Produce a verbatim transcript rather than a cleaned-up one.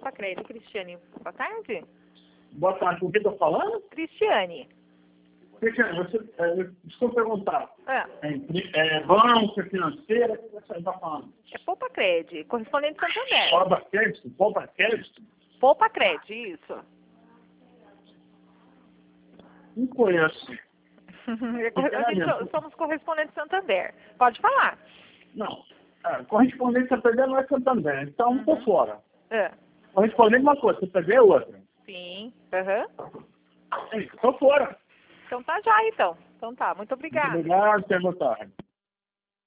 Pacred, Cristiane. Boa tarde. Boa tarde, com quem estou falando? Cristiane. Cristiane, você, é, desculpa perguntar. É, É, é banco, é financeira, o que você está falando? é Poupa Cred, correspondente Santander. Poupa Crédito? Poupa Crédito? Poupa Cred, isso. Não conheço. A gente so- somos correspondente Santander. Pode falar. Não. É, correspondente Santander não é Santander, então Uhum. estou fora. É. Correspondente é uma coisa, Santander é outra. Sim. Aham. Estou fora. Então tá já, então. Então tá. Muito obrigada. Muito obrigado, tenha boa tarde.